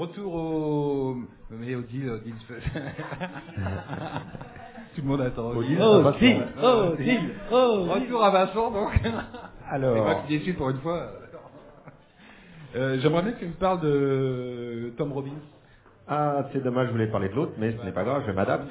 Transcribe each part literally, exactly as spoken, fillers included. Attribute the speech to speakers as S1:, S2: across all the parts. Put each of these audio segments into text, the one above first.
S1: retour au... Mais au deal, au deal. Tout le monde attend.
S2: Au deal,
S1: oh,
S2: oh,
S1: deal,
S2: oh, deal, oh,
S1: retour à Vincent, donc.
S2: Alors...
S1: C'est moi qui décide pour une fois. Euh, j'aimerais bien que tu me parles de Tom Robbins.
S2: Ah, c'est dommage, je voulais parler de l'autre, mais ce n'est pas grave, je m'adapte.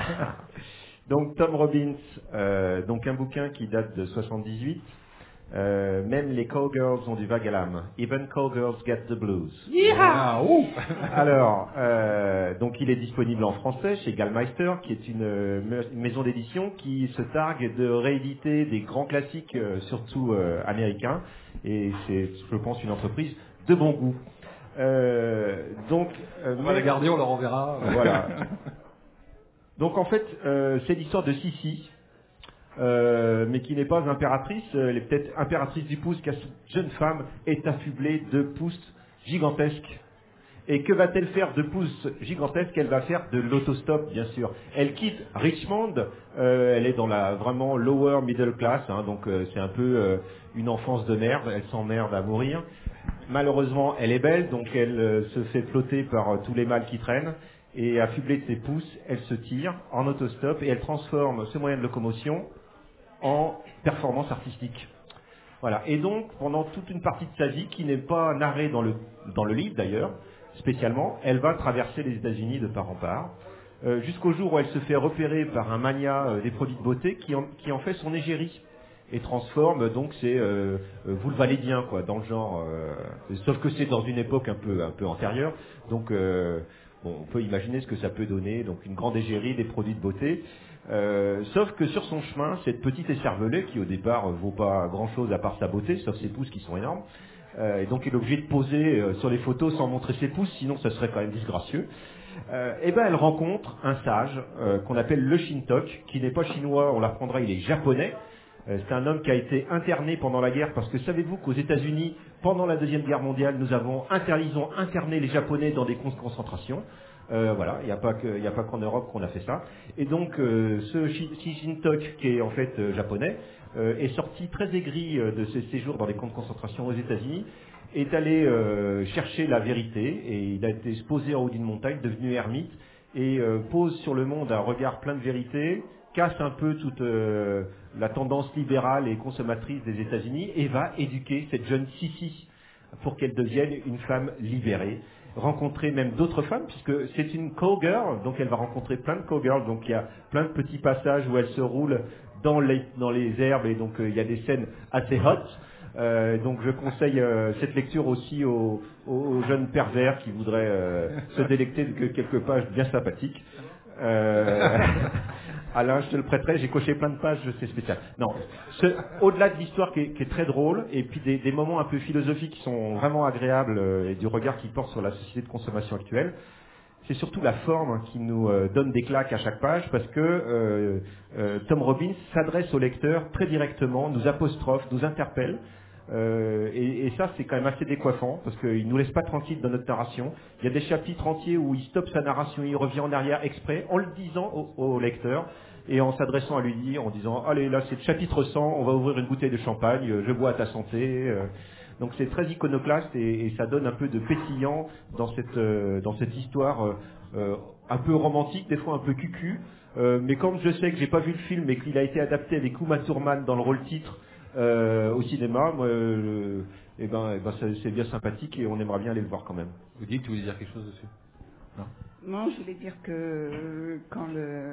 S2: Donc Tom Robbins, euh, donc un bouquin qui date de soixante-dix-huit. Euh, même les cowgirls ont du vague à l'âme. Even cowgirls get the blues.
S1: Yeah.
S2: Alors, euh, donc il est disponible en français chez Gallmeister, qui est une, euh, une maison d'édition qui se targue de rééditer des grands classiques, euh, surtout euh, américains. Et c'est, je pense, une entreprise de bon goût. Euh, donc, euh,
S1: on va la garder, on leur enverra.
S2: Voilà. Donc en fait, euh, c'est l'histoire de Sissi. Euh, mais qui n'est pas impératrice, elle est peut-être impératrice du pouce, car cette jeune femme est affublée de pouces gigantesques. Et que va-t-elle faire de pouces gigantesques? Elle va faire de l'autostop, bien sûr. Elle quitte Richmond, euh, elle est dans la vraiment lower middle class, hein, donc euh, c'est un peu euh, une enfance de merde, elle s'emmerde à mourir. Malheureusement, elle est belle, donc elle euh, se fait flotter par euh, tous les mâles qui traînent. Et affublée de ses pouces, elle se tire en autostop et elle transforme ce moyen de locomotion en performance artistique. Voilà. Et donc, pendant toute une partie de sa vie, qui n'est pas narrée dans le, dans le livre d'ailleurs, spécialement, elle va traverser les États-Unis de part en part, euh, jusqu'au jour où elle se fait repérer par un mania euh, des produits de beauté qui en, qui en fait son égérie. Et transforme, donc c'est, euh, euh, vous le valez bien, quoi, dans le genre, euh, sauf que c'est dans une époque un peu, un peu antérieure, donc euh, bon, on peut imaginer ce que ça peut donner, donc une grande égérie des produits de beauté. Euh, sauf que sur son chemin, cette petite écervelée, qui au départ euh, vaut pas grand-chose à part sa beauté, sauf ses pouces qui sont énormes, euh, et donc elle est obligée de poser euh, sur les photos sans montrer ses pouces, sinon ça serait quand même disgracieux. Euh, et ben elle rencontre un sage euh, qu'on appelle le Shintok, qui n'est pas chinois, on l'apprendra, il est japonais. Euh, c'est un homme qui a été interné pendant la guerre, parce que savez-vous qu'aux États-Unis, pendant la Deuxième Guerre mondiale, nous avons interné, ils ont interné les Japonais dans des camps de concentration. Euh, voilà, il n'y a pas que, il n'y a pas qu'en Europe qu'on a fait ça. Et donc, euh, ce Shi Shintok, qui est en fait euh, japonais, euh, est sorti très aigri euh, de ses séjours dans des camps de concentration aux États-Unis, est allé euh, chercher la vérité, et il a été posé en haut d'une montagne, devenu ermite, et euh, pose sur le monde un regard plein de vérité, casse un peu toute euh, la tendance libérale et consommatrice des États-Unis, et va éduquer cette jeune Sissi pour qu'elle devienne une femme libérée. Rencontrer même d'autres femmes, puisque c'est une cowgirl, donc elle va rencontrer plein de cowgirls, donc il y a plein de petits passages où elle se roule dans les, dans les herbes, et donc euh, il y a des scènes assez hot. Euh, donc je conseille euh, cette lecture aussi aux, aux jeunes pervers qui voudraient euh, se délecter de quelques pages bien sympathiques. Euh, Alain, je te le prêterai, j'ai coché plein de pages, c'est spécial. Non, ce, au-delà de l'histoire qui est, qui est très drôle, et puis des, des moments un peu philosophiques qui sont vraiment agréables, euh, et du regard qui porte sur la société de consommation actuelle, c'est surtout la forme qui nous euh, donne des claques à chaque page, parce que euh, euh, Tom Robbins s'adresse au lecteur très directement, nous apostrophe, nous interpelle. Euh, et, et ça, c'est quand même assez décoiffant, parce qu'il nous laisse pas tranquille dans notre narration. Il y a des chapitres entiers où il stoppe sa narration, il revient en arrière exprès, en le disant au, au lecteur, et en s'adressant à lui, en disant « Allez, là, c'est le chapitre cent, on va ouvrir une bouteille de champagne, je bois à ta santé. » Donc c'est très iconoclaste, et, et ça donne un peu de pétillant dans cette, euh, dans cette histoire euh, euh, un peu romantique, des fois un peu cucu. Euh, mais comme je sais que j'ai pas vu le film et qu'il a été adapté avec Uma Thurman dans le rôle titre, Euh, au cinéma, moi, euh, eh ben, eh ben c'est, c'est bien sympathique, et on aimerait bien aller le voir quand même.
S1: Vous dites, tu voulais dire quelque chose dessus? Non.
S3: Non, je voulais dire que quand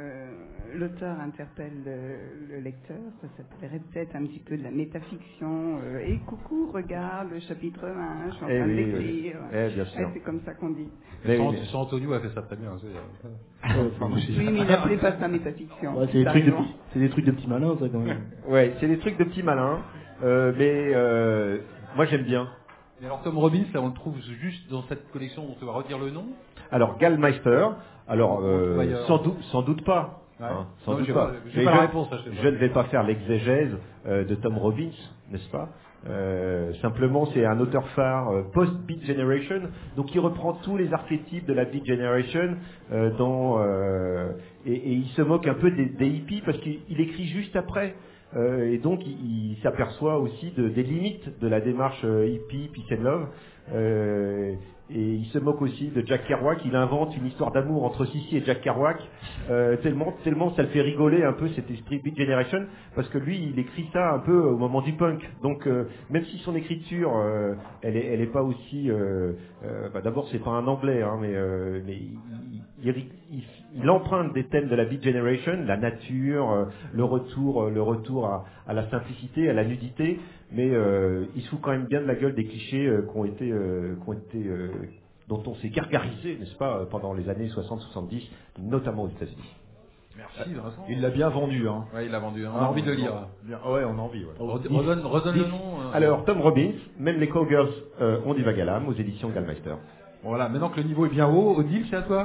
S3: le, l'auteur interpelle le, le lecteur, ça s'appellerait peut-être un petit peu de la métafiction. Euh, et coucou, regarde le chapitre un, je suis en train
S2: eh
S3: de
S2: oui,
S3: l'écrire.
S2: Oui. Eh, bien sûr.
S3: Eh, c'est comme ça qu'on dit.
S2: Mais
S1: Sans,
S2: oui, mais...
S1: sans Antonio a fait ça très bien. C'est,
S4: Euh,
S3: Oui, mais il n'appelait pas ça métafiction.
S4: Ouais, c'est, des trucs de, petits- c'est des trucs de petits malins, ça, quand même.
S2: Ouais, c'est des trucs de petits malins, euh, mais euh, moi j'aime bien.
S1: Et alors Tom Robbins, là, on le trouve juste dans cette collection dont tu vas redire le nom.
S2: Alors Gallmeister, alors
S1: On
S2: euh,
S1: trouve ailleurs.
S2: sans, doute, sans doute pas.
S1: Ouais.
S2: Hein, sans
S1: Non,
S2: doute
S1: j'ai
S2: pas.
S1: pas- j'ai
S2: Mais
S1: pas la
S2: je,
S1: réponse, là, je sais pas.
S2: je ne vais pas faire l'exégèse euh, de Tom Robbins, n'est-ce pas? Euh, simplement, c'est un auteur phare euh, post-Beat Generation, donc il reprend tous les archétypes de la Beat Generation, euh, dans, euh, et, et il se moque un peu des, des hippies, parce qu'il il écrit juste après. Euh, et donc il, il s'aperçoit aussi de, des limites de la démarche euh, hippie, peace and love. Euh, Et il se moque aussi de Jack Kerouac. Il invente une histoire d'amour entre Sissi et Jack Kerouac, euh, tellement, tellement ça le fait rigoler un peu cet esprit Beat Generation, parce que lui, il écrit ça un peu au moment du punk. Donc, euh, même si son écriture, euh, elle est, elle est pas aussi. Euh, euh, bah, d'abord, c'est pas un anglais, hein, mais, euh, mais il, il, il, il, il emprunte des thèmes de la Beat Generation, la nature, euh, le retour, euh, le retour à, à la simplicité, à la nudité. Mais euh, il se fout quand même bien de la gueule des clichés euh, qui ont été, euh, qui ont été euh, dont on s'est gargarisé, n'est-ce pas, pendant les années soixante soixante-dix, notamment aux États-Unis.
S1: Merci Vincent.
S4: Il l'a bien vendu, hein.
S1: Ouais, il l'a vendu. On
S4: Ah,
S1: a envie de le
S4: bon,
S1: lire.
S4: Bien. Ouais, on a envie. Ouais.
S1: Redonne, redonne, redonne le nom. euh.
S2: Alors, Tom Robbins, même les Cowgirls euh, ont des vagues à l'âme aux éditions Gallmeister.
S1: Voilà, maintenant que le niveau est bien haut, Odile, c'est à toi.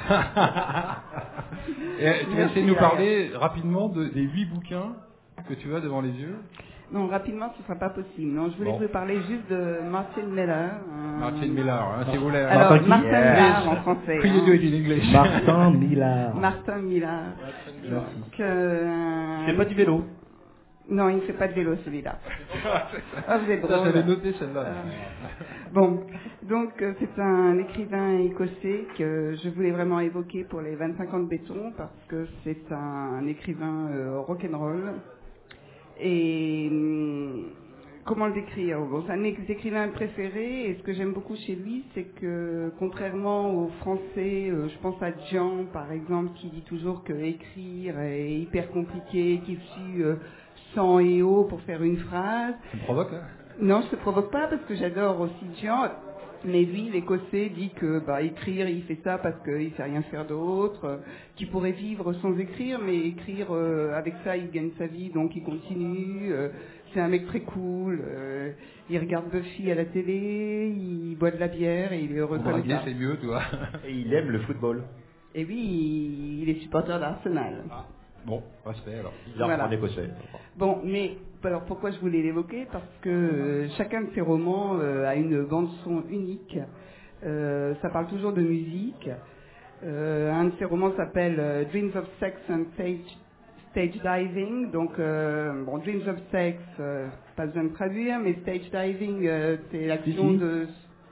S1: Et tu vas essayer de nous parler rapidement de, des huit bouquins que tu as devant les yeux.
S3: Non, rapidement, ce ne sera pas possible. Non, je voulais
S1: Bon.
S3: vous parler juste de Martin Miller. euh,
S1: Martin Millard, hein, si vous voulez.
S3: Alors,
S4: Martin
S3: Martin
S4: Yes.
S3: Millard en français.
S1: Could you
S3: hein.
S1: do it in English?
S4: Martin Millard.
S3: Martin Millard.
S4: Merci.
S3: Donc, euh,
S2: C'est pas du vélo.
S3: Non, il ne fait pas de vélo celui-là. Ah, vous êtes
S1: Ça,
S3: drôle.
S1: j'avais noté celle-là.
S3: Bon, donc euh, c'est un écrivain écossais que je voulais vraiment évoquer pour les vingt-cinq ans de béton parce que c'est un, un écrivain euh, rock'n'roll. Et hum, comment le décrire? Bon, c'est un de mes écrivains préférés et ce que j'aime beaucoup chez lui, c'est que contrairement aux Français, euh, je pense à Jean par exemple qui dit toujours que écrire est hyper compliqué, qu'il suit euh, sang et eau pour faire une phrase.
S1: Ça me provoque, hein?
S3: Non, je te provoque pas parce que j'adore aussi Jean. Mais lui, l'Écossais, dit que bah, écrire, il fait ça parce qu'il sait rien faire d'autre, euh, qu'il pourrait vivre sans écrire, mais écrire euh, avec ça, il gagne sa vie, donc il continue. Euh, c'est un mec très cool. Euh, il regarde Buffy à la télé, il boit de la bière et il est heureux
S1: Pour
S3: comme
S1: draguer,
S3: ça.
S1: c'est mieux, toi.
S2: Et il aime le football.
S3: Et oui, il, il est supporter d'Arsenal.
S1: Bon, respect alors.
S2: Il a
S3: Voilà.
S2: en écossais.
S3: Bon, mais alors pourquoi je voulais l'évoquer? Parce que euh, chacun de ces romans euh, a une bande son unique. Euh, ça parle toujours de musique. Euh, un de ces romans s'appelle euh, Dreams of Sex and Stage, Stage Diving. Donc, euh, bon, Dreams of Sex, euh, pas besoin de traduire, mais Stage Diving, euh, c'est l'action
S4: Si, si.
S3: de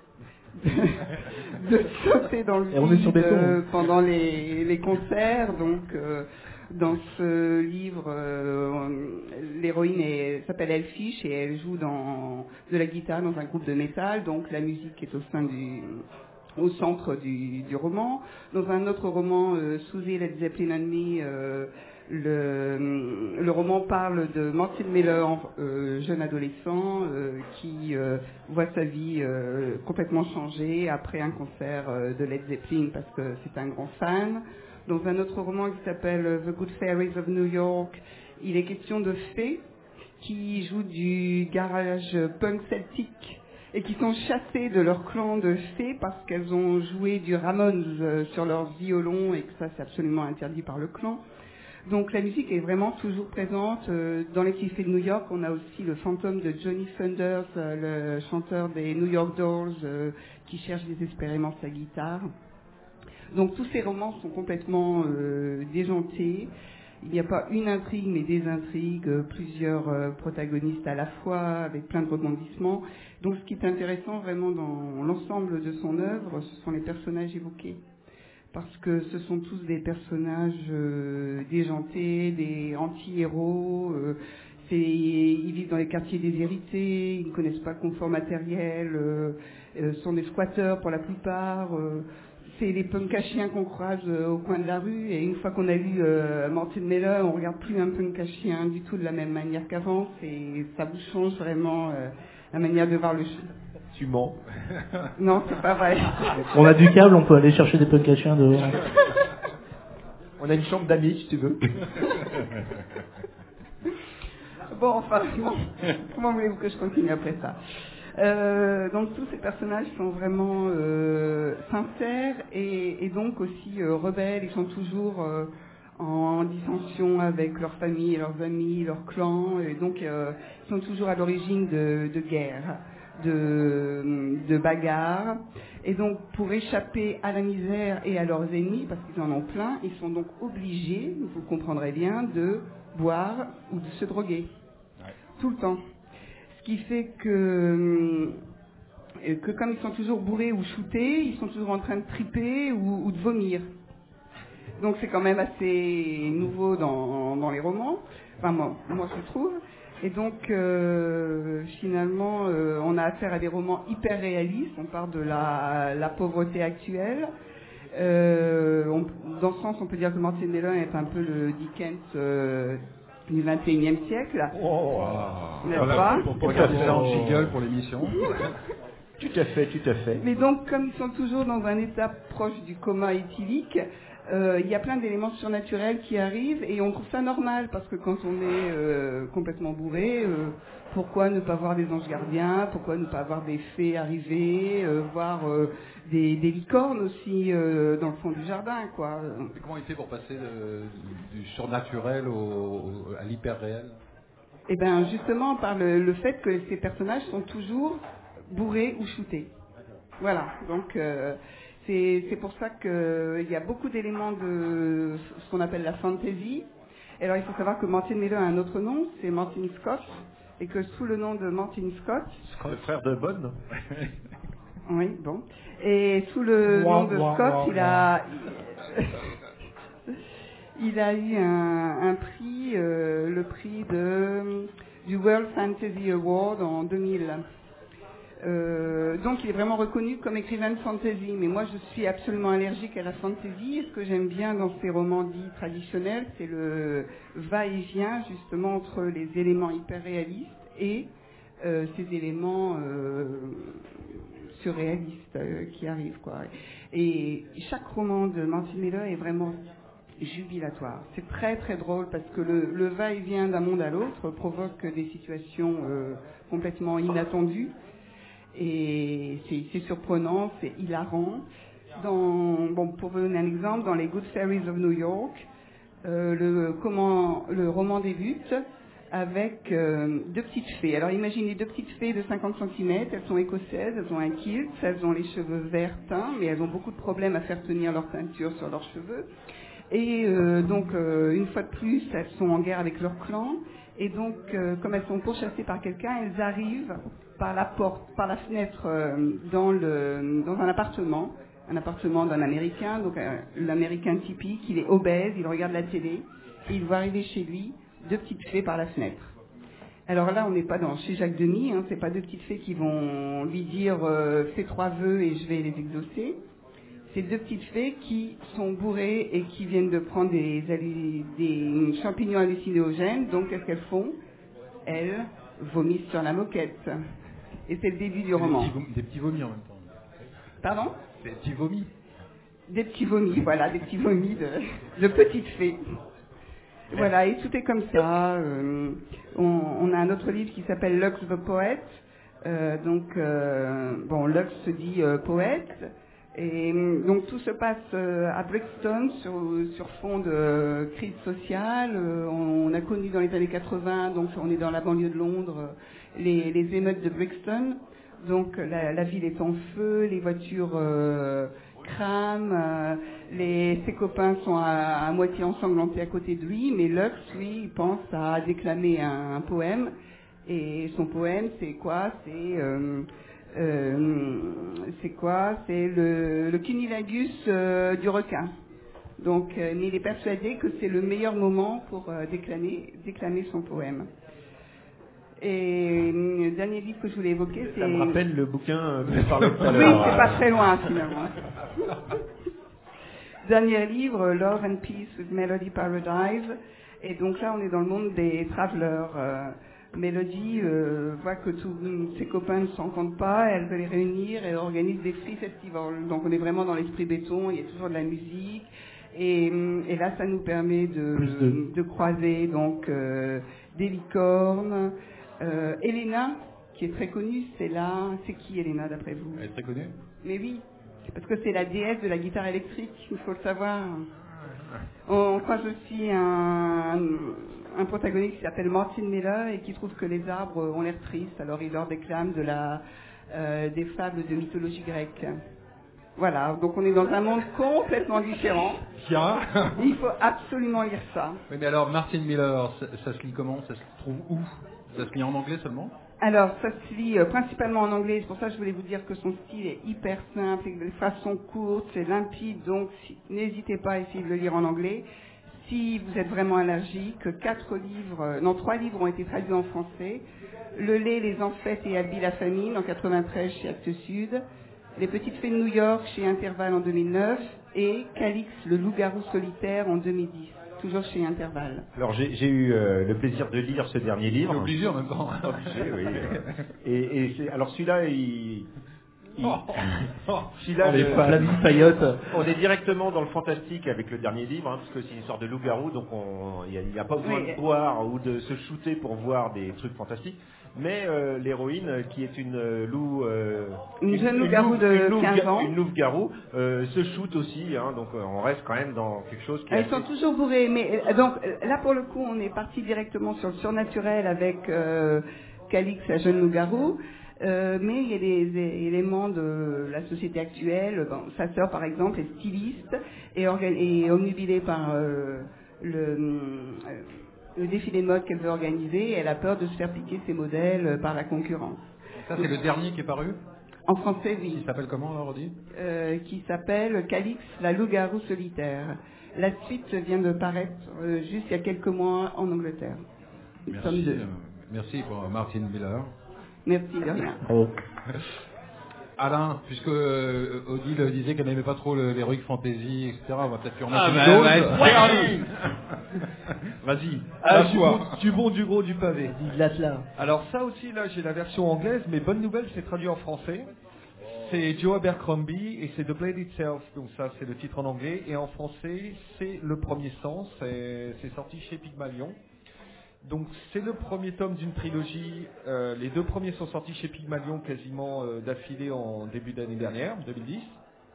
S3: de sauter dans le
S4: Et on est sur
S3: vide
S4: béton.
S3: euh, pendant les, les concerts. Donc, euh, dans ce livre, euh, l'héroïne est- s'appelle Elfish et elle joue dans, de la guitare dans un groupe de métal. Donc, la musique est au sein du au centre du, du roman. Dans un autre roman, euh, Susie, Led Zeppelin and Me, euh, le, le roman parle de Martin Miller, euh, jeune adolescent, euh, qui euh, voit sa vie euh, complètement changer après un concert euh, de Led Zeppelin parce que c'est un grand fan. Dans un autre roman qui s'appelle The Good Fairies of New York, il est question de fées qui jouent du garage punk celtique et qui sont chassées de leur clan de fées parce qu'elles ont joué du Ramones euh, sur leur violon et que ça c'est absolument interdit par le clan. Donc la musique est vraiment toujours présente. Euh, dans les petits fées de New York, on a aussi le fantôme de Johnny Thunders, euh, le chanteur des New York Dolls, euh, qui cherche désespérément sa guitare. Donc tous ces romans sont complètement euh, déjantés. Il n'y a pas une intrigue, mais des intrigues, euh, plusieurs euh, protagonistes à la fois, avec plein de rebondissements. Donc ce qui est intéressant vraiment dans l'ensemble de son œuvre, ce sont les personnages évoqués. Parce que ce sont tous des personnages euh, déjantés, des anti-héros. Euh, c'est, ils vivent dans les quartiers déshérités, ils ne connaissent pas le confort matériel, euh, euh, sont des squatteurs pour la plupart. Euh, c'est les punks à chiens qu'on croise euh, au coin de la rue. Et une fois qu'on a lu euh, Martin Miller, on ne regarde plus un punk à chien du tout de la même manière qu'avant. Et ça vous change vraiment euh, la manière de voir le chien.
S2: Tu mens.
S3: Non, c'est pas vrai.
S4: On a du câble, on peut aller chercher des punks à chiens dehors.
S2: On a une chambre d'amis, si tu veux.
S3: Bon, enfin, comment, comment voulez-vous que je continue après ça? Euh, donc tous ces personnages sont vraiment euh, sincères et, et donc aussi euh, rebelles. Ils sont toujours euh, en dissension avec leur famille, leurs amis, leurs clans, et donc euh, ils sont toujours à l'origine de, de guerres, de, de bagarres. Et donc pour échapper à la misère et à leurs ennemis, parce qu'ils en ont plein, ils sont donc obligés, vous comprendrez bien, de boire ou de se droguer. Tout le temps. Ce qui fait que Et que comme ils sont toujours bourrés ou shootés, ils sont toujours en train de triper ou, ou de vomir. Donc c'est quand même assez nouveau dans, dans les romans, enfin moi, moi je trouve. Et donc euh, finalement euh, on a affaire à des romans hyper réalistes, on parle de la, la pauvreté actuelle. Euh, on, dans ce sens on peut dire que Martin Mellon est un peu le Dickens euh, du vingt et unième siècle.
S2: Oh,
S3: N'est-ce
S1: Voilà,
S3: pas?
S1: pour, pour regarder ça en jingle pour l'émission.
S2: tout à fait, tout à fait.
S3: Mais donc, comme ils sont toujours dans un état proche du coma éthylique, euh, il y a plein d'éléments surnaturels qui arrivent et on trouve ça normal parce que quand on est euh, complètement bourré, euh, pourquoi ne pas voir des anges gardiens, pourquoi ne pas voir des fées arriver, euh, voir euh, des, des licornes aussi euh, dans le fond du jardin, quoi.
S1: Et comment il fait pour passer de- du surnaturel au, au- à l'hyper-réel?
S3: Et bien justement par le, le fait que ces personnages sont toujours bourrés ou shootés. Voilà, donc euh, c'est c'est pour ça qu'il y a beaucoup d'éléments de ce qu'on appelle la fantasy. Et alors il faut savoir que Martin Mellon a un autre nom, c'est Martin Scott, et que sous le nom de Martin Scott,
S2: Le frère de Bonne.
S3: oui, bon, et sous le
S4: Ouah,
S3: nom de
S4: ouah,
S3: Scott,
S4: ouah,
S3: il a il a eu un, un prix, euh, le prix de du World Fantasy Award en deux mille. Euh, donc il est vraiment reconnu comme écrivain de fantasy, mais moi je suis absolument allergique à la fantasy. Et ce que j'aime bien dans ces romans dits traditionnels, c'est le va-et-vient justement entre les éléments hyper réalistes et euh, ces éléments euh, surréalistes euh, qui arrivent, quoi. Et chaque roman de Martin Mellon est vraiment jubilatoire. C'est très très drôle parce que le, le va-et-vient d'un monde à l'autre provoque des situations euh, complètement inattendues. Et c'est, c'est surprenant, c'est hilarant. Dans, bon, pour vous donner un exemple, dans les Good Fairies of New York, euh, le, comment, le roman débute avec euh, deux petites fées. Alors imaginez deux petites fées de cinquante centimètres, elles sont écossaises, elles ont un kilt, elles ont les cheveux verts teints, mais elles ont beaucoup de problèmes à faire tenir leur teinture sur leurs cheveux. Et euh, donc, euh, une fois de plus, elles sont en guerre avec leur clan. Et donc, euh, comme elles sont pourchassées par quelqu'un, elles arrivent par la porte, par la fenêtre, euh, dans, le, dans un appartement, un appartement d'un Américain, donc euh, l'Américain typique, il est obèse, il regarde la télé, et il voit arriver chez lui deux petites fées par la fenêtre. Alors là, on n'est pas dans chez Jacques Demy, hein, c'est pas deux petites fées qui vont lui dire euh, fais trois vœux et je vais les exaucer. C'est deux petites fées qui sont bourrées et qui viennent de prendre des, des champignons hallucinogènes. Donc, qu'est-ce qu'elles font? Elles vomissent sur la moquette. Et c'est le début du roman.
S1: Des petits, vom- des petits vomis en même temps.
S3: Pardon?
S1: Des petits vomis.
S3: Des petits vomis, voilà, des petits vomis de, de petites fées. Voilà, et tout est comme ça. Euh, on, on a un autre livre qui s'appelle Lux the Poet. Euh, donc, euh, bon, Lux se dit euh, poète. Et donc tout se passe euh, à Brixton sur, sur fond de euh, crise sociale. Euh, on, on a connu dans les années quatre-vingts, donc on est dans la banlieue de Londres, les, les émeutes de Brixton. Donc la, la ville est en feu, les voitures euh, crament, euh, les, ses copains sont à, à moitié ensanglantés à côté de lui, mais Lux, lui, il pense à déclamer un, un poème. Et son poème, c'est quoi? C'est... Euh, Euh, c'est quoi? C'est le, le cunilingus euh, du requin. Donc, euh, mais il est persuadé que c'est le meilleur moment pour euh, déclamer, déclamer son poème. Et euh, le dernier livre que je voulais évoquer, c'est...
S2: Ça me rappelle le bouquin que je parlais tout à
S3: Oui,
S2: l'heure.
S3: c'est pas très loin finalement. Dernier livre, Love and Peace with Melody Paradise. Et donc là, on est dans le monde des travelers. Euh, Mélodie euh, voit que tous ses copains ne s'en comptent pas, elle veut les réunir et organise des free festivals. Donc on est vraiment dans l'esprit béton, il y a toujours de la musique. Et, et là, ça nous permet de,
S4: de...
S3: de croiser donc euh, des licornes. Euh, Elena, qui est très connue, c'est là. C'est qui Elena d'après vous?
S1: Elle est très connue.
S3: Mais oui, parce que c'est la déesse de la guitare électrique, il faut le savoir. On croise aussi un, un protagoniste qui s'appelle Martin Mellon et qui trouve que les arbres ont l'air tristes, alors il leur déclame de la, euh, des fables de mythologie grecque. Voilà, donc on est dans un monde complètement différent.
S1: Tiens.
S3: Il faut absolument lire ça.
S1: Oui, mais alors Martin Miller, ça, ça se lit comment? Ça se trouve où? Ça se lit en anglais seulement?
S3: Alors, ça se lit euh, principalement en anglais, c'est pour ça que je voulais vous dire que son style est hyper simple, les phrases sont courtes, c'est limpide, donc si, n'hésitez pas à essayer de le lire en anglais. Si vous êtes vraiment allergique, quatre livres, euh, non, trois livres ont été traduits en français. Le lait, les Enfêtes et Albi la famine en quatre-vingt-treize chez Actes Sud. Les Petites Fées de New York chez Intervalle en deux mille neuf. Et Calix, le loup-garou solitaire en deux mille dix, toujours chez Intervalle.
S2: Alors j'ai, j'ai eu euh, le plaisir de lire ce dernier livre.
S1: C'est obligé en même temps.
S2: Obligé, oui. Et, et c'est, alors celui-là, il... il
S1: Oh, oh.
S2: celui-là,
S4: Les
S2: le-
S4: Flavie Payotte.
S2: on est directement dans le fantastique avec le dernier livre, hein, parce que c'est une sorte de loup-garou, donc on- il n'y a, a pas besoin
S3: Oui.
S2: de boire ou de se shooter pour voir des trucs fantastiques. Mais euh, l'héroïne, euh, qui est une euh, loup, euh,
S3: Une jeune loup-garou
S2: loup-
S3: de
S2: une loup-
S3: quinze ans.
S2: une loup-garou, euh, se shoot aussi, hein, donc euh, on reste quand même dans quelque chose qui est
S3: Elles sont
S2: assez-
S3: toujours bourrées, mais euh, donc euh, là pour le coup on est parti directement sur le surnaturel avec euh, Calix, la jeune loup-garou, euh, mais il y a des, des éléments de la société actuelle. Bon, sa sœur par exemple est styliste et, orga- et omnubilée par euh, le, euh, le défilé de mode qu'elle veut organiser, et elle a peur de se faire piquer ses modèles euh, par la concurrence.
S1: Ça, c'est le dernier qui est paru.
S3: En français,
S1: Il
S3: oui.
S1: s'appelle comment, alors, Rodi
S3: Euh, qui s'appelle Calix, la loup-garou solitaire. La suite vient de paraître euh, juste il y a quelques mois en Angleterre. Nous sommes
S1: Merci,
S3: deux.
S1: euh, merci pour Martin Miller.
S3: Merci de rien.
S4: Oh.
S1: Alain, puisque euh, Odile disait qu'elle n'aimait pas trop le- l'heroic fantasy, et cetera, on va peut-être lui remettre
S5: Ah
S1: une
S5: bah,
S1: dose.
S5: bah, c'est parti. Vas-y.
S6: Ah,
S5: La
S6: du,
S5: foi.
S6: bon, du bon, du gros, du pavé.
S4: Dis là, là.
S6: Alors ça aussi, là, j'ai la version anglaise, mais bonne nouvelle, c'est traduit en français. C'est Joe Abercrombie et c'est The Blade Itself, donc ça c'est le titre en anglais, et en français c'est Le Premier Sens, c'est c'est sorti chez Pygmalion. Donc c'est le premier tome d'une trilogie, euh, les deux premiers sont sortis chez Pygmalion quasiment euh, d'affilée en début d'année dernière, deux mille dix.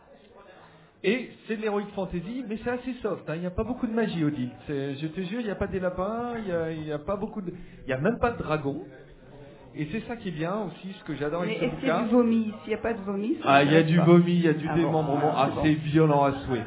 S6: Et c'est de l'heroic fantasy, mais c'est assez soft, hein. Il n'y a pas beaucoup de magie, Odile. C'est- Je te jure, il n'y a pas des lapins, il n'y a, il y a pas beaucoup de... Il n'y a même pas de dragons. Et c'est ça qui est bien aussi, ce que j'adore
S3: Mais
S6: avec ce
S3: est-ce qu'il y a
S6: bouquin.
S3: du vomi? S'il n'y a pas de vomi, ça
S6: Ah, il y a
S3: m'intéresse
S6: du
S3: pas.
S6: vomi, il y a du
S3: Ah bon,
S6: démembrement
S3: ah, c'est
S6: assez
S3: bon.
S6: violent à souhait.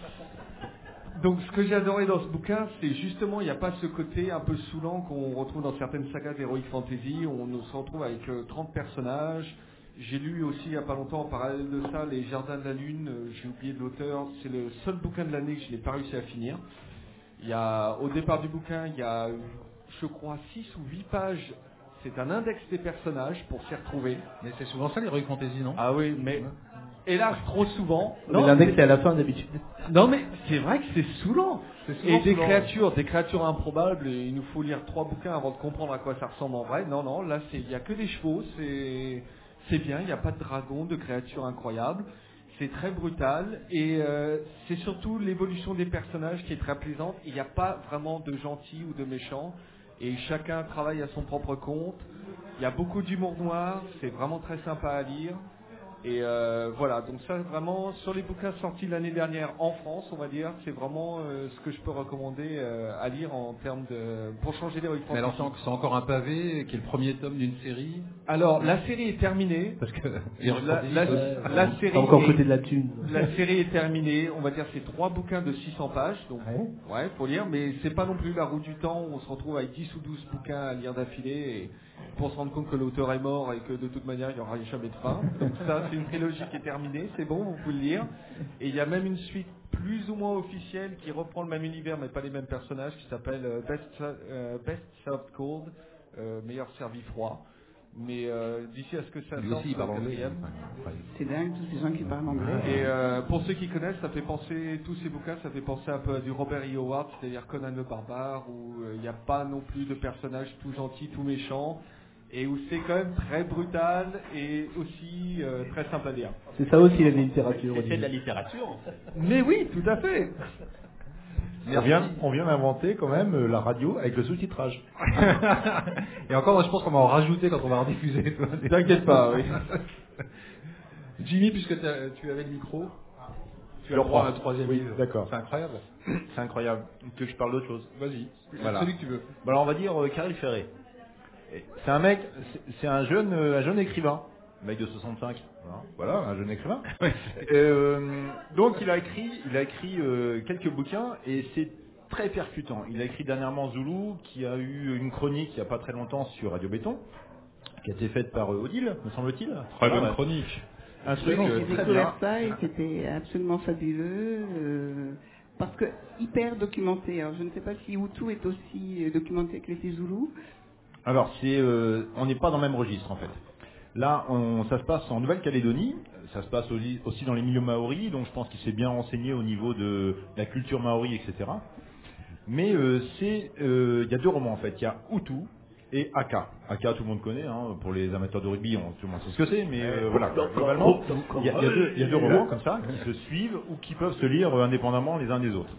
S6: Donc ce que j'ai adoré dans ce bouquin, c'est justement, il n'y a pas ce côté un peu saoulant qu'on retrouve dans certaines sagas d'Heroic Fantasy, où on se retrouve avec euh, trente personnages. J'ai lu aussi il n'y a pas longtemps, en parallèle de ça, Les Jardins de la Lune, euh, j'ai oublié de l'auteur, c'est le seul bouquin de l'année que je n'ai pas réussi à finir. Il y a, au départ du bouquin, il y a, je crois, six ou huit pages. C'est un index des personnages pour s'y retrouver.
S1: Mais c'est souvent ça, l'heroic fantasy, non
S6: Ah oui, mais hélas, trop souvent.
S4: Mais l'index
S6: c'est-
S4: c'est à la fin d'habitude.
S6: non mais c'est vrai que c'est saoulant.
S1: C'est souvent
S6: Et des
S1: saoulant.
S6: créatures, des créatures improbables, et il nous faut lire trois bouquins avant de comprendre à quoi ça ressemble en vrai. Non, non, là c'est, il y a que des chevaux, c'est, c'est bien, il n'y a pas de dragons, de créatures incroyables. C'est très brutal et euh, c'est surtout l'évolution des personnages qui est très plaisante. Il n'y a pas vraiment de gentils ou de méchants et chacun travaille à son propre compte. Il y a beaucoup d'humour noir, c'est vraiment très sympa à lire. Et euh, voilà, donc ça vraiment, sur les bouquins sortis l'année dernière en France, on va dire, c'est vraiment euh, ce que je peux recommander euh, à lire en termes de... pour changer les
S1: Mais alors, c'est en- c'est encore un pavé, qui est le premier tome d'une série.
S6: Alors, la série est terminée.
S1: Parce que
S6: La, la-
S4: Ouais.
S6: la série
S4: T'as encore
S6: est-
S4: côté de la thune.
S6: La série est terminée, on va dire c'est trois bouquins de six cents pages, donc
S4: Ouais.
S6: ouais, faut lire, mais c'est pas non plus la roue du temps où on se retrouve avec dix ou douze bouquins à lire d'affilée et pour se rendre compte que l'auteur est mort et que de toute manière il n'y aura jamais de fin. Donc ça c'est une trilogie qui est terminée, c'est bon, vous pouvez le lire. Et il y a même une suite plus ou moins officielle qui reprend le même univers mais pas les mêmes personnages qui s'appelle euh, Best, euh, Best Served Cold, euh, meilleur servi froid. Mais euh, d'ici à ce que ça
S1: Lui
S6: sorte,
S1: aussi, il parle
S6: le
S1: anglais.
S6: quatrième.
S1: Enfin, incroyable.
S3: C'est dingue, tous ces gens qui parlent anglais.
S6: Et euh, pour ceux qui connaissent, ça fait penser, tous ces bouquins, ça fait penser un peu à du Robert E. Howard, c'est-à-dire Conan le Barbare, où euh, il n'y a pas non plus de personnages tout gentils, tout méchants, et où c'est quand même très brutal et aussi euh, très simple à lire.
S4: C'est ça aussi la littérature.
S5: C'est de la littérature, en fait.
S6: Mais oui, tout à fait.
S2: On vient, on vient d'inventer quand même euh, la radio avec le sous-titrage.
S1: Et encore, je pense qu'on va en rajouter quand on va en diffuser. toi.
S6: T'inquiète pas, oui.
S1: Jimmy, puisque t'as- tu avais le micro, tu as
S2: Le
S1: le droit à
S2: roi.
S1: un troisième
S2: Oui,
S1: livre.
S2: d'accord.
S1: C'est incroyable.
S2: C'est incroyable. Que je parle d'autre chose.
S1: Vas-y.
S2: Voilà.
S1: Celui que tu veux.
S2: Bon, alors on va dire euh, Caril Ferré. C'est un mec, c'est- c'est un jeune, euh, un jeune écrivain, un mec de soixante-cinq. Voilà, voilà, un jeune écrivain. Euh, donc il a écrit, il a écrit euh, quelques bouquins et c'est très percutant. Il a écrit dernièrement Zulu, qui a eu une chronique il n'y a pas très longtemps sur Radio Béton.
S7: qui a été faite par euh, Odile, me semble-t-il.
S1: Très bonne
S7: Ah, ouais.
S1: chronique.
S7: Un truc
S3: Oui,
S7: euh,
S3: j'ai
S7: très
S3: découvert
S7: bien.
S3: ça et c'était absolument fabuleux. euh, parce que hyper documenté. Alors, je ne sais pas si Hutu est aussi euh, documenté que les Zoulous.
S7: Alors, c'est, euh, on n'est pas dans le même registre en fait. Là, on, ça se passe en Nouvelle-Calédonie, ça se passe aussi, aussi dans les milieux maoris, donc je pense qu'il s'est bien renseigné au niveau de la culture maori, et cetera. Mais euh, c'est, euh, il y a deux romans en fait, il y a Hutu et Aka. Aka, tout le monde connaît, hein, pour les amateurs de rugby, on, tout le monde sait ce que c'est, mais euh, voilà, globalement, il y, a, il, y a deux, il y a deux romans comme ça qui se suivent ou qui peuvent se lire euh, indépendamment les uns des autres.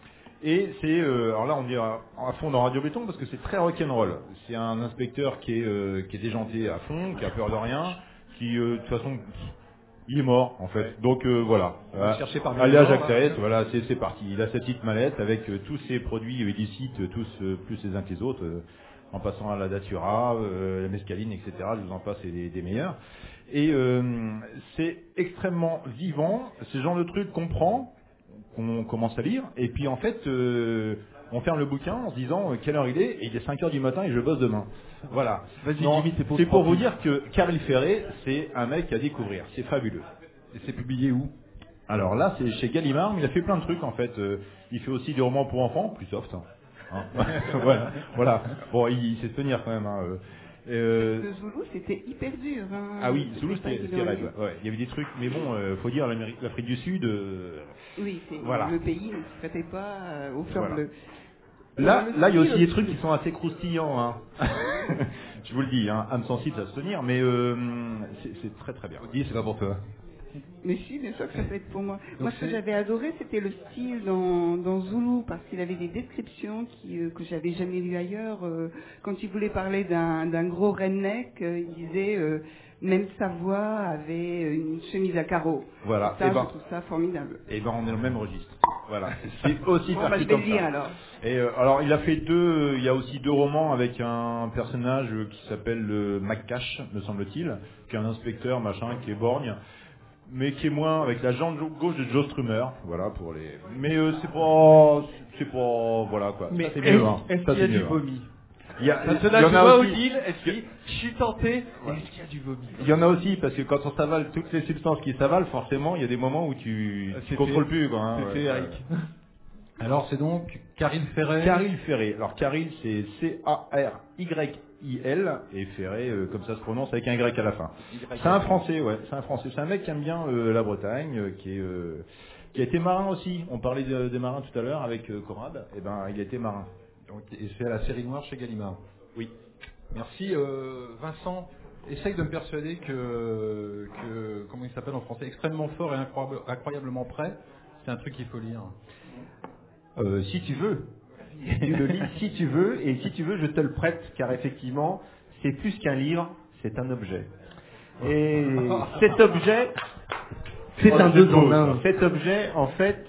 S7: Et c'est, euh, alors là on dit à, à fond dans Radio Béton parce que c'est très rock'n'roll. C'est un inspecteur qui est, euh, qui est déjanté à fond, qui a peur de rien, qui euh, de toute façon, il est mort en fait. Donc euh, voilà.
S1: va chercher parmi
S7: Allez
S1: les
S7: à
S1: morts,
S7: Jacques
S1: là.
S7: Thérèse, voilà, c'est, c'est parti. Il a sa petite mallette avec euh, tous ses produits illicites, euh, tous euh, plus les uns que les autres, euh, en passant à la datura, euh, la mescaline, et cetera. Je vous en passe, c'est des, des meilleurs. Et euh, c'est extrêmement vivant. C'est le genre de truc qu'on prend, qu'on commence à lire, et puis en fait, euh, on ferme le bouquin en se disant euh, quelle heure il est, et il est cinq heures du matin et je bosse demain. Voilà.
S6: Vas-y,
S7: Non,
S6: Jimmy, t'es pour
S7: c'est pour vous
S6: tranquille.
S7: dire que Caril Ferré, c'est un mec à découvrir. C'est fabuleux.
S1: Et c'est publié où?
S7: Alors là, c'est chez Gallimard, mais il a fait plein de trucs en fait. Euh, il fait aussi des romans pour enfants, plus soft. Hein. Hein. voilà. voilà. Bon, il, il sait se tenir quand même. Hein. Euh, euh,
S3: Le Zoulou, c'était hyper dur. Hein.
S7: ah oui, Zoulou,
S3: pas
S7: c'était, c'était
S3: évident.
S7: raide, ouais. Ouais, il y avait des trucs, mais bon, euh, faut dire l'Amérique, l'Afrique du Sud. Euh,
S3: Oui, c'est,
S7: Voilà.
S3: le pays ne se traitait pas euh, au fleur
S7: Voilà.
S3: bleu.
S7: Là,
S3: Le
S7: là, il y a
S3: style
S7: aussi des trucs qui sont assez croustillants. Hein. Je vous le dis, hein, âme sensible, ça se tenir, mais euh, c'est, c'est très très bien.
S1: Dis, c'est pas pour toi.
S3: Mais si, bien sûr que ça peut être pour moi. moi, ce que
S1: c'est-
S3: j'avais adoré, c'était le style dans, dans Zoulou, parce qu'il avait des descriptions qui, euh, que j'avais jamais lues ailleurs. Euh, quand il voulait parler d'un, d'un gros redneck, euh, il disait euh, même sa voix avait une chemise à carreaux.
S7: Voilà.
S3: Ça,
S7: Et ben,
S3: je trouve ça formidable.
S7: et ben, on est dans le même registre. Voilà. C'est aussi
S3: Bon, bah,
S7: parti
S3: je vais
S7: comme
S3: le lire
S7: ça.
S3: alors.
S7: Et euh, alors, il a fait deux. Il y a aussi deux romans avec un personnage euh, qui s'appelle euh, McCash, me semble-t-il, qui est un inspecteur machin, qui est borgne, mais qui est moins avec la jambe gauche de Joe Strummer. Voilà pour les. Mais euh, c'est pas, c'est pas, voilà quoi.
S6: Mais
S7: Ça, c'est
S6: est-ce,
S7: mieux. Hein.
S6: est-ce
S7: Ça,
S6: qu'il y a
S7: c'est
S6: du
S7: mieux, hein.
S6: vomi?
S7: Il y a,
S6: Maintenant,
S7: il y en
S6: je
S7: a
S6: vois
S7: aussi.
S6: Odile, est-ce qu'il... Je suis tenté, mais est-ce qu'il y a du vomi?
S7: Il y en a aussi parce que quand on s'avale toutes les substances qui s'avalent, forcément, il y a des moments où tu,
S6: Euh,
S7: tu
S6: c'était-
S7: contrôles plus. Quoi, hein,
S6: C'était
S7: ouais.
S6: Eric.
S1: Alors c'est donc Caril Ferré.
S7: Caril Ferré. Alors Caril, c'est C A R Y I L et Ferré, euh, comme ça se prononce avec un Y à la fin. C'est un Français, ouais. C'est un Français. C'est un mec qui aime bien euh, la Bretagne, euh, qui est euh, qui a été marin aussi. On parlait de- des marins tout à l'heure avec euh, Conrad. Et ben, il a été marin.
S1: Donc, et c'est à la série noire chez Gallimard.
S7: Oui.
S1: Merci euh, Vincent. Essaye de me persuader que, que comment il s'appelle en français, extrêmement fort et incroyable- incroyablement prêt. C'est un truc qu'il faut lire.
S2: Euh, si tu veux. Tu le lis si tu veux, et si tu veux, je te le prête, car effectivement, c'est plus qu'un livre, c'est un objet. Et cet objet,
S4: C'est un deux en un.
S2: cet objet, en fait,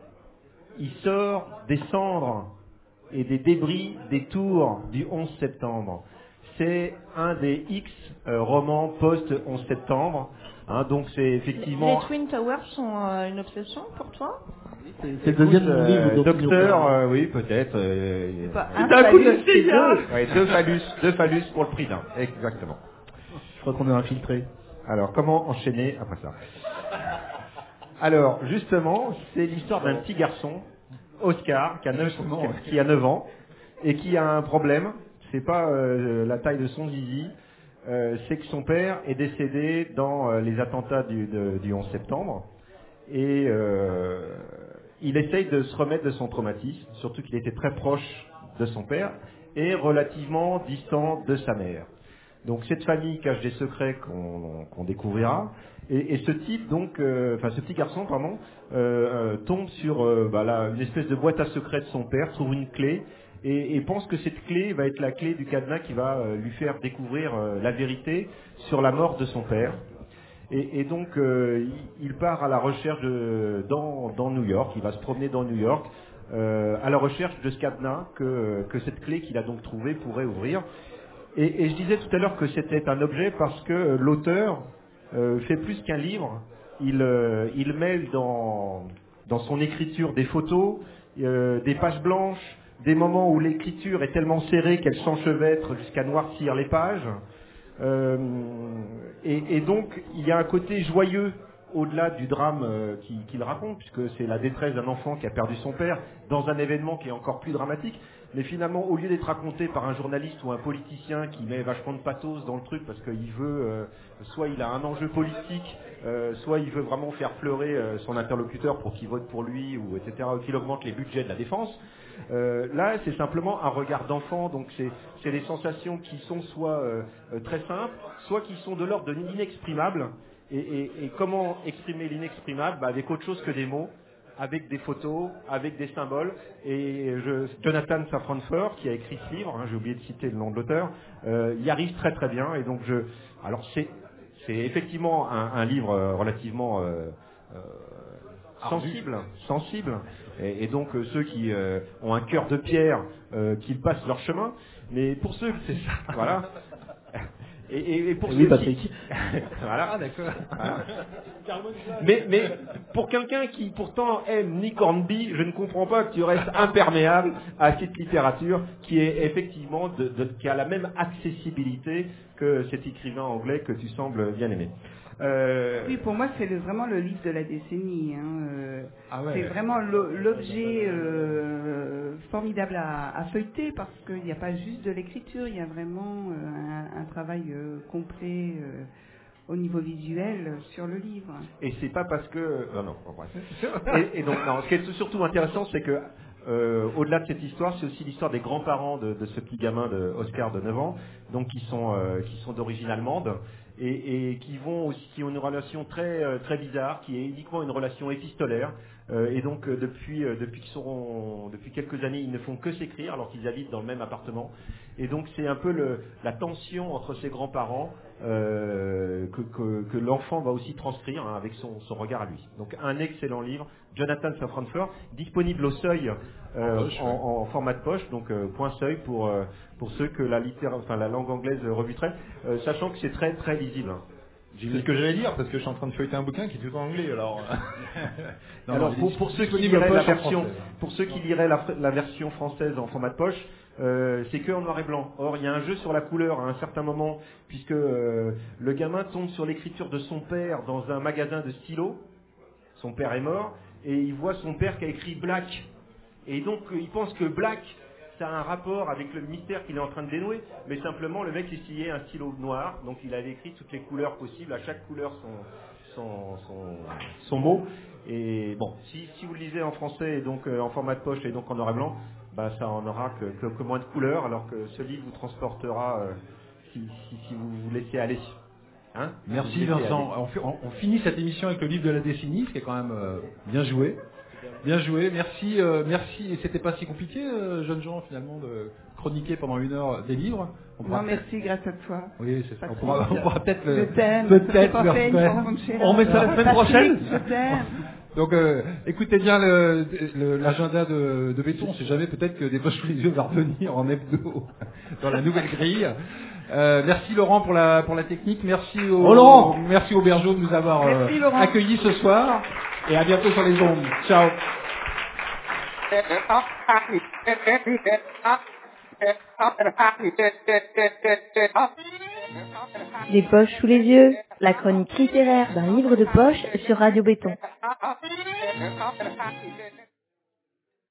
S2: il sort des cendres et des débris des tours du onze septembre. C'est un des X euh, romans post-onze septembre. Hein, donc c'est effectivement...
S8: Les Twin Towers sont euh, une obsession pour toi?
S4: C'est c'est le deuxième
S2: Écoute,
S4: livre
S2: euh,
S4: d'Antonio
S2: Docteur,
S4: Perrin.
S2: euh, oui, peut-être. euh,
S3: Pas
S2: euh,
S3: un
S2: d'un coup,
S3: phallus, c'est deux.
S2: Ouais, deux phallus, deux phallus pour le prix d'un. Exactement.
S4: Je crois qu'on est infiltré.
S2: Alors, comment enchaîner après ça? Alors, justement, c'est l'histoire d'un petit garçon, Oscar, qui a neuf, qui a neuf ans, et qui a un problème. C'est pas euh, la taille de son zizi, euh, c'est que son père est décédé dans euh, les attentats du, de- du onze septembre. Et euh, il essaye de se remettre de son traumatisme, surtout qu'il était très proche de son père et relativement distant de sa mère. Donc cette famille cache des secrets qu'on qu'on découvrira. Et, et ce type, donc, euh, enfin ce petit garçon, pardon, euh, euh, tombe sur euh, bah, là, une espèce de boîte à secrets de son père, trouve une clé et, et pense que cette clé va être la clé du cadenas qui va euh, lui faire découvrir euh, la vérité sur la mort de son père. Et, et donc, euh, il, il part à la recherche de, dans, dans New York. Il va se promener dans New York euh, à la recherche de ce cadenas que, que cette clé qu'il a donc trouvée pourrait ouvrir. Et, et je disais tout à l'heure que c'était un objet parce que l'auteur euh, fait plus qu'un livre. Il, euh, il mêle dans, dans son écriture des photos, euh, des pages blanches, des moments où l'écriture est tellement serrée qu'elle s'enchevêtre jusqu'à noircir les pages. Euh, et, et donc, il y a un côté joyeux au-delà du drame euh, qu'il qu'il raconte, puisque c'est la détresse d'un enfant qui a perdu son père dans un événement qui est encore plus dramatique. Mais finalement, au lieu d'être raconté par un journaliste ou un politicien qui met vachement de pathos dans le truc parce qu'il veut, euh, soit il a un enjeu politique, euh, soit il veut vraiment faire pleurer euh, son interlocuteur pour qu'il vote pour lui, ou et cetera, ou qu'il augmente les budgets de la défense. Euh, là, c'est simplement un regard d'enfant, donc c'est, c'est des sensations qui sont soit euh, très simples, soit qui sont de l'ordre de l'inexprimable. Et, et, et comment exprimer l'inexprimable? Bah, avec autre chose que des mots, avec des photos, avec des symboles. Et je, Jonathan Safran Foer, qui a écrit ce livre, hein, j'ai oublié de citer le nom de l'auteur, euh, y arrive très très bien. Et donc je, alors c'est, c'est effectivement un, un livre relativement euh, euh, sensible, sensible. Et, et donc euh, ceux qui euh, ont un cœur de pierre, euh, qu'ils passent leur chemin. Mais pour ceux, c'est ça, voilà. Et, et, et pour
S4: oui,
S2: ceux
S4: Patrick.
S2: qui... voilà.
S1: Ah, d'accord.
S2: Voilà. Mais, mais pour quelqu'un qui pourtant aime Nick Hornby, je ne comprends pas que tu restes imperméable à cette littérature qui est effectivement de, de, qui a la même accessibilité que cet écrivain anglais que tu sembles bien aimer. Euh...
S3: Oui, pour moi, c'est le, vraiment le livre de la décennie. Hein. Euh,
S1: Ah ouais.
S3: c'est vraiment lo- l'objet euh, formidable à, à feuilleter parce qu'il n'y a pas juste de l'écriture, il y a vraiment euh, un, un travail euh, complet euh, au niveau visuel sur le livre.
S2: Et c'est pas parce que... Non, non, bref. Et, et donc, non, ce qui est surtout intéressant, c'est que Euh, au-delà de cette histoire, c'est aussi l'histoire des grands-parents de, de ce petit gamin de Oscar de neuf ans, donc qui sont euh, qui sont d'origine allemande et, et qui vont aussi qui ont une relation très euh, très bizarre, qui est uniquement une relation épistolaire. Euh, et donc euh, depuis euh, depuis qu'ils seront depuis quelques années, ils ne font que s'écrire alors qu'ils habitent dans le même appartement. Et donc c'est un peu le, la tension entre ces grands-parents euh, que, que, que l'enfant va aussi transcrire hein, avec son, son regard à lui. Donc un excellent livre, Jonathan Safran Foer, disponible au Seuil euh,
S1: poche,
S2: en,
S1: ouais.
S2: en format de poche, donc euh, point Seuil pour euh, pour ceux que la littéra- enfin la langue anglaise rebuterait, euh, sachant que c'est très très lisible. hein.
S7: C'est ce que j'allais dire, parce que je suis en train de feuilleter un bouquin qui est tout en anglais, alors...
S1: Non,
S2: Alors
S1: non,
S2: pour,
S1: il est
S2: pour ceux qui
S1: disponible
S2: liraient
S1: en
S2: la
S1: poche en
S2: version,
S1: français.
S2: pour ceux qui liraient la, la version française en format de poche, euh, c'est que en noir et blanc. Or il y a un jeu sur la couleur à un certain moment, puisque euh, le gamin tombe sur l'écriture de son père dans un magasin de stylos. Son père est mort et il voit son père qui a écrit Black. Et donc euh, il pense que Black ça a un rapport avec le mystère qu'il est en train de dénouer, mais simplement le mec essayait un stylo noir, donc il avait écrit toutes les couleurs possibles, à chaque couleur son, son, son, son mot. Et bon, si, si vous le lisez en français et donc euh, en format de poche et donc en noir et blanc, bah, ça en aura que, que, que moins de couleurs, alors que ce livre vous transportera euh, si, si, si vous vous laissez aller. Hein
S1: Merci
S2: Vous vous laissez
S1: Vincent.
S2: aller.
S1: On, fait- on- on finit cette émission avec le livre de la décennie, ce qui est quand même euh, bien joué. Bien joué, merci, euh, merci. Et c'était pas si compliqué, euh, jeunes gens, finalement, de chroniquer pendant une heure des livres. On pourra
S3: Non, merci, grâce à toi.
S1: Oui, c'est ça. On
S3: Patrick.
S1: pourra, on pourra peut-être le,
S3: Je t'aime.
S1: peut-être
S3: C'est pas
S1: le
S3: fait,
S1: refaire.
S3: une fois, mon cher.
S6: On met ça la semaine
S3: Patrick,
S6: prochaine.
S3: Je t'aime.
S1: Donc, euh, écoutez bien le- le- l'agenda de, de Béton. On sait jamais, peut-être que des poches sous les yeux va revenir en hebdo dans la nouvelle grille. Euh, merci Laurent pour la pour la technique. Merci au
S6: Oh, Laurent.
S1: merci au Bergeau de nous avoir euh,
S3: Merci, Laurent.
S1: accueillis ce soir. Et à bientôt sur les ondes. Ciao.
S8: Les poches sous les yeux, la chronique littéraire d'un livre de poche sur Radio Béton.